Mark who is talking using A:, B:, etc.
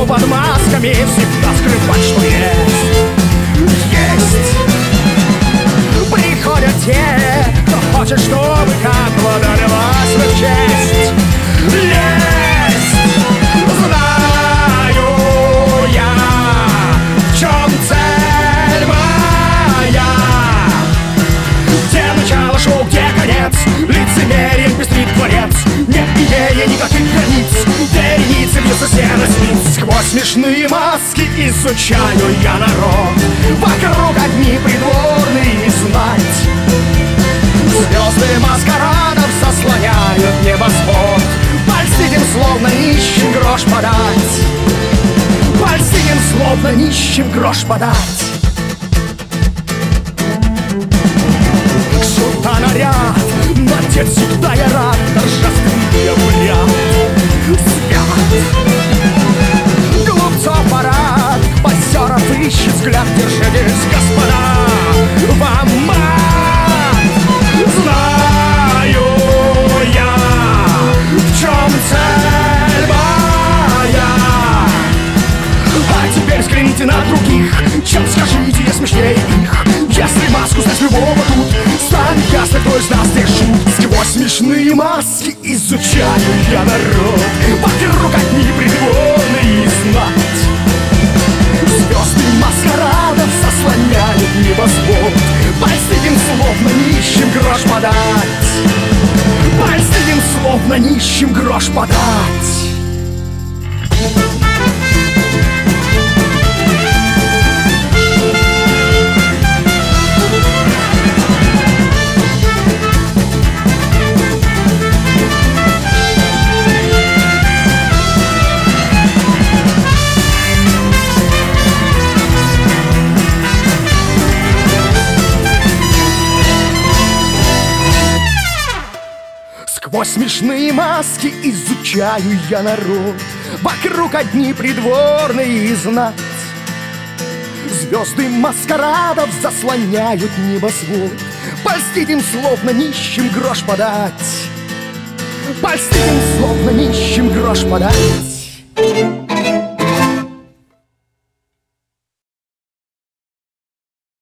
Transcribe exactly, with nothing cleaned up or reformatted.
A: но под масками всегда скрывать, что есть. Есть. Приходят те, кто хочет, чтобы как вода лилась в их честь. Лезть. Знаю я, в чем цель моя. Где начало шоу, где конец? Лицемерием пестрит дворец, не имея никаких границ. Вереницы бьются стены снится. Сквозь смешные маски изучаю я народ. Вокруг одни придворные знать. Звезды маскарадов заслоняют небосвод. Польстим, словно нищим грош подать. Польстим, словно нищим грош подать. Наряд, надет всегда я рад, торжественный обряд. Свят. Глупцов парад, позеров ищет взгляд, держитесь, господа, вам мат. Знаю я, в чем цель моя. А теперь взгляните на других, чем скажите, я смешнее их. Если маску снять любого тут, станет ясно, кто из нас здесь шут. Сквозь смешные маски изучаю я народ. Вокруг одни придворные знать. Звезды маскарадов заслоняют небосвод. Польстим, словно нищим грош подать. Польстим, словно нищим грош подать. Сквозь смешные маски изучаю я народ. Вокруг одни придворные знать. Звезды маскарадов заслоняют небосвод. Польстить им, словно нищим грош подать. Польстить им, словно нищим грош подать.